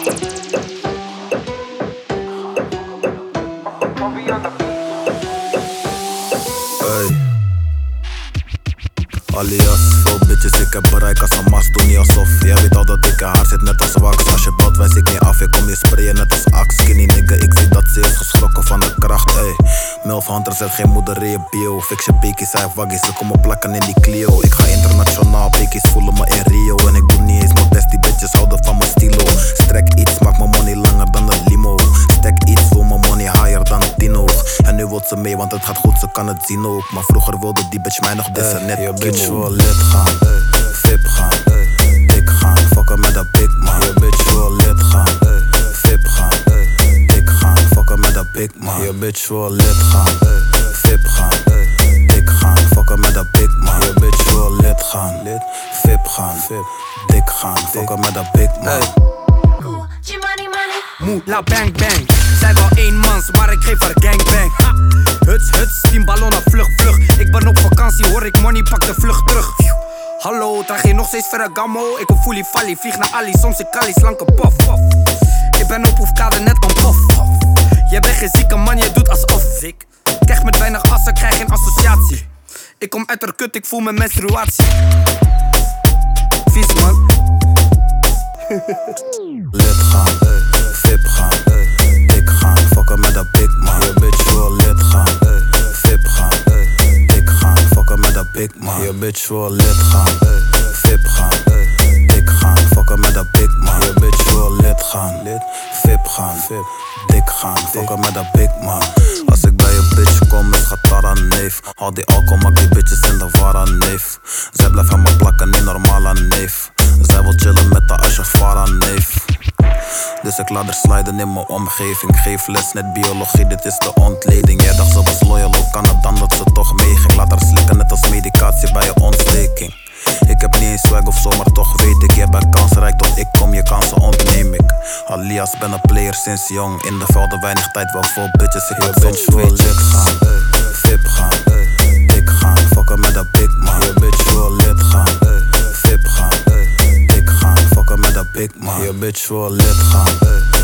Hey. Alias, veel bitches, ik heb bereik als een mas, doe niet alsof. Jij weet al dat ik in haar zit net als wax. Als je belt wijs ik niet af, ik kom je sprayen net als Axe. Skinny nigga, ik zie dat ze is geschrokken van de kracht, ey. Milf Hunter zet geen moeder in je bio. Fiction pekies, hij heeft waggies, ze komen plakken in die Clio. Ik ga internationaal, pekies voelen me in Rio. En ik doe niet eens mijn best, die bitches houden van mijn stilo. Strek iets, maak mijn money langer dan een limo. Stek iets, voel mijn money higher dan een tino. En nu wil ze mee, want het gaat goed, ze kan het zien ook. Maar vroeger wilde die bitch mij nog dissen, net je bitch bitch wil lid gaan, VIP gaan, dik gaan, fucken met dat big man. Je bitch wil lid gaan, VIP gaan, dik gaan, fucken met dat big man. Je bitch wil lid gaan, VIP gaan, dik gaan, fucken met dat big man. Je bitch wil lid gaan, VIP gaan, dik gaan, fucken met dat big man. Moe, la bang bang. Zij wil eenmans, maar ik geef haar gangbang. Huts, huts, 10 ballonnen, vlug, vlug. Ik ben op vakantie, hoor ik money, pak de vlucht terug. Hallo, draag je nog steeds Ferragamo? Ik wil fully falli, vlieg naar Ali, soms ik Kali, slanke pof, pof. Ik ben op hoefkade net een pof. Jij bent geen zieke man, je doet alsof. Ik krijg met weinig assen, krijg geen associatie. Ik kom uit haar kut, ik voel mijn menstruatie. Vies man. Lid gaan, VIP gaan, dik gaan, fucken met dat big man. Je bitch wil lid gaan, VIP gaan, dik gaan, fucken met dat big man. Je bitch wil lid gaan, VIP gaan, dik gaan, fucken met dat big man. Je bitch wil lid gaan, VIP gaan, dik gaan, fucken met dat big man. Als ik bij je bitch kom is Gatara neef. Al die alcohol maak die bitches in de vara neef. Zij blijft aan me plakken, niet normaal aan neef. Zij wil chillen met de Ashafara neef. Dus ik laat haar sliden in mijn omgeving. Geef les, net biologie, dit is de ontleding. Jij dacht ze was loyal, hoe kan het dan dat ze toch meeging? Laat haar slikken net als medicatie bij je ontsteking. Ik heb niet eens swag of zo, maar toch weet ik. Jij bent kansrijk tot ik kom, je kansen ontneem ik. Alias ben een player sinds jong. In de velden weinig tijd, wel vol bitches. Ik heb bitch wil lid gaan, VIP gaan, dik gaan, fucken met dat big man. Je bitch wil lid gaan, VIP gaan, dik gaan, fucken met dat big man. Je bitch wil lid gaan,